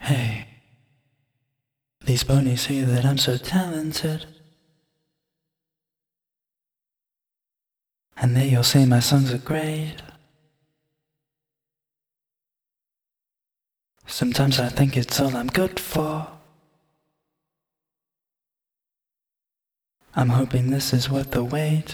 Hey, these ponies say that I'm so talented, and they all say my songs are great. Sometimes I think it's all I'm good for. I'm hoping this is worth the wait.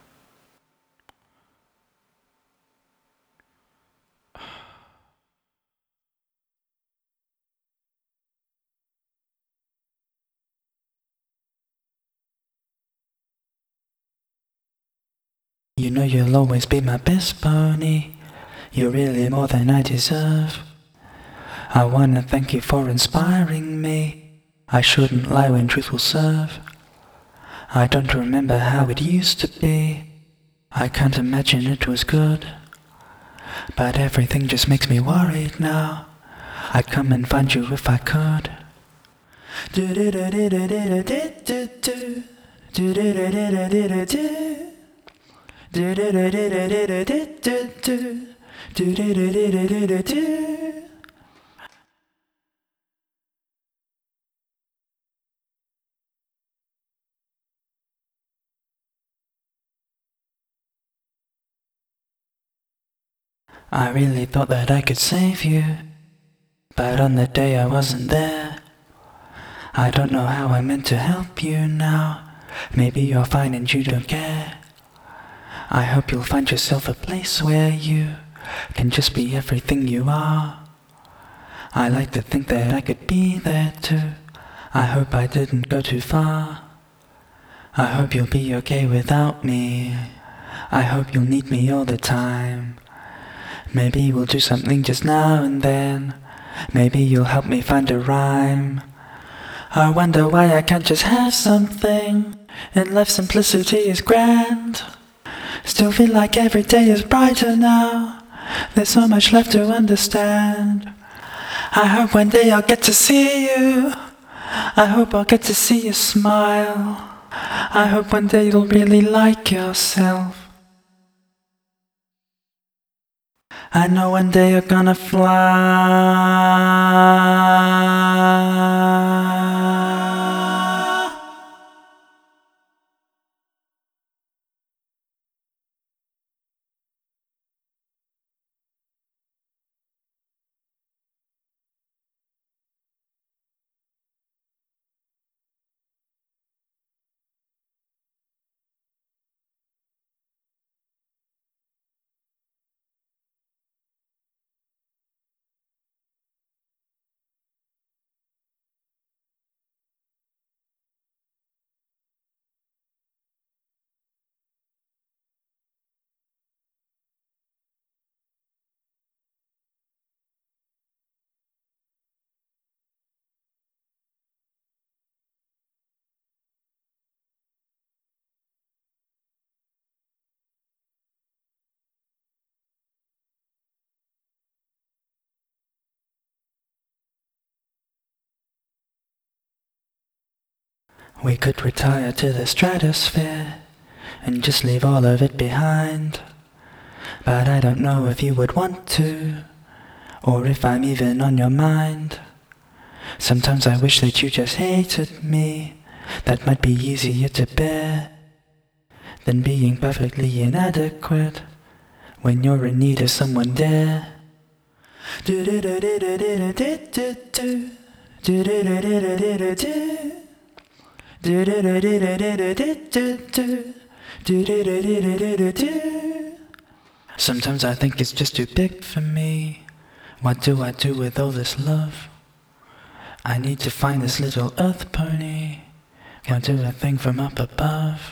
You know you'll always be my best pony. You're really more than I deserve. I wanna thank you for inspiring me. I shouldn't lie when truth will serve. I don't remember how it used to be. I can't imagine it was good. But everything just makes me worried now. I'd come and find you if I could. I really thought that I could save you, but on the day I wasn't there. I don't know how I meant to help you now. Maybe you're fine and you don't care. I hope you'll find yourself a place where you can just be everything you are. I like to think that I could be there too. I hope I didn't go too far. I hope you'll be okay without me. I hope you'll need me all the time. Maybe we'll do something just now and then. Maybe you'll help me find a rhyme. I wonder why I can't just have something. In life simplicity is grand. Still feel like every day is brighter now. There's so much left to understand. I hope one day I'll get to see you. I hope I'll get to see you smile. I hope one day you'll really like yourself. I know one day you're gonna fly. We could retire to the stratosphere and just leave all of it behind. But I don't know if you would want to, or if I'm even on your mind. Sometimes I wish that you just hated me. That might be easier to bear than being perfectly inadequate when you're in need of someone there. Sometimes I think it's just too big for me. What do I do with all this love? I need to find this little earth pony. Can't do a thing from up above.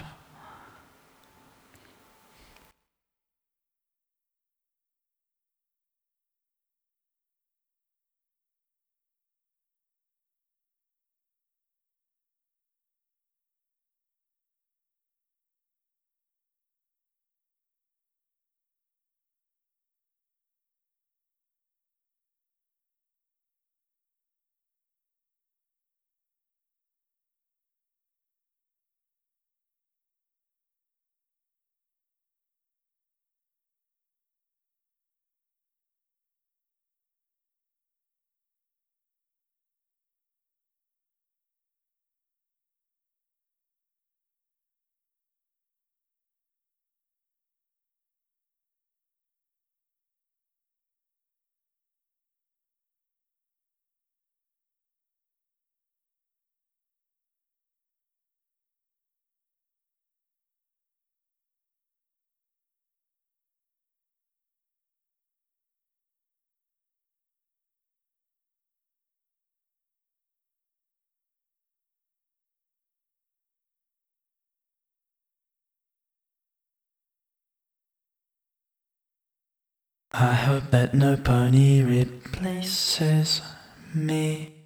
I hope that no pony replaces me.